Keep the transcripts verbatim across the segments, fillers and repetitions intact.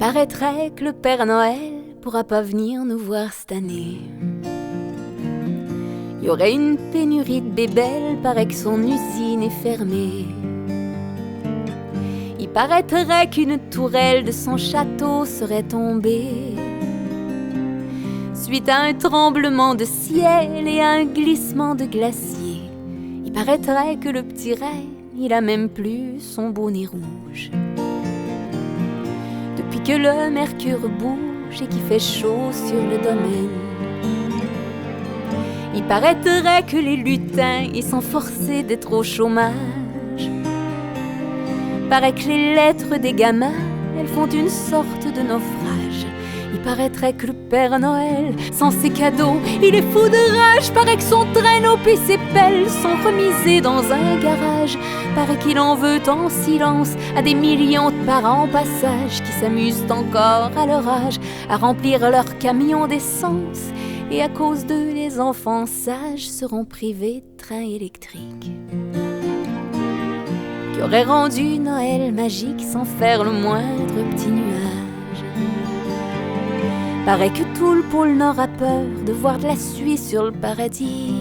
paraîtrait que le Père Noël pourra pas venir nous voir cette année. Il y aurait une pénurie de bébelles, paraît que son usine est fermée. Il paraîtrait qu'une tourelle de son château serait tombée suite à un tremblement de ciel et à un glissement de glacier. Il paraîtrait que le petit reine, il a même plus son bonnet rouge. Depuis que le mercure bouge et qu'il fait chaud sur le domaine, il paraîtrait que les lutins, ils sont forcés d'être au chômage. Paraît que les lettres des gamins, elles font une sorte de naufrage. Il paraîtrait que le Père Noël, sans ses cadeaux, il est fou de rage. Paraît que son traîneau et ses pelles sont remisés dans un garage. Paraît qu'il en veut en silence à des millions de parents en passage qui s'amusent encore à leur âge à remplir leur camion d'essence. Et à cause d'eux, les enfants sages seront privés de train électrique qui aurait rendu Noël magique sans faire le moindre petit nuage. Paraît que tout le pôle Nord a peur de voir de la suie sur le paradis,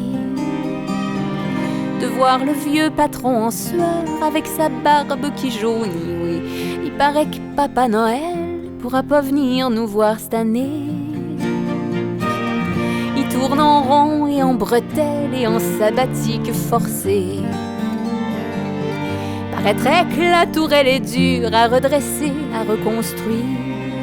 de voir le vieux patron en sueur avec sa barbe qui jaunit. Oui, il paraît que Papa Noël pourra pas venir nous voir cette année. Il tourne en rond et en bretelles et en sabbatique forcée. Paraîtrait que la tourelle est dure à redresser, à reconstruire.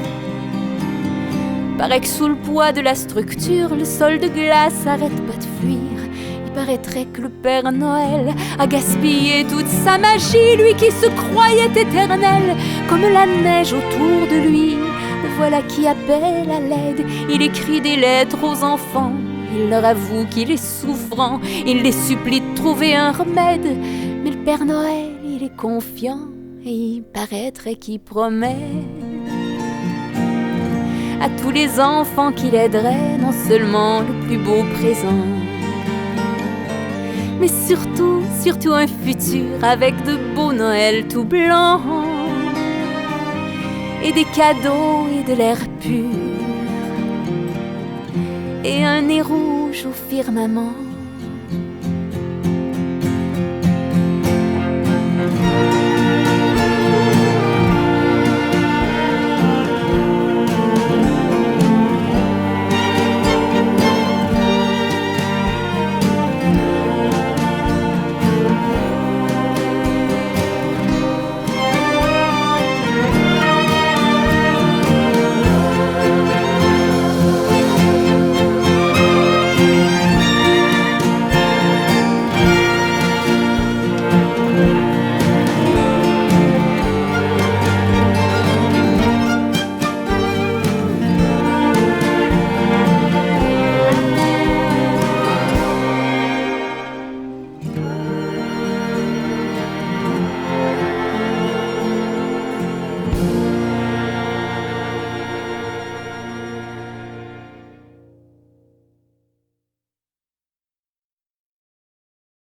Paraît que sous le poids de la structure, le sol de glace arrête pas de fuir. Il paraîtrait que le Père Noël a gaspillé toute sa magie, lui qui se croyait éternel, comme la neige autour de lui. Le voilà qui appelle à l'aide, il écrit des lettres aux enfants. Il leur avoue qu'il est souffrant, il les supplie de trouver un remède. Mais le Père Noël, il est confiant et il paraîtrait qu'il promet à tous les enfants qu'il aiderait non seulement le plus beau présent, mais surtout, surtout un futur avec de beaux Noëls tout blancs et des cadeaux et de l'air pur et un nez rouge au firmament.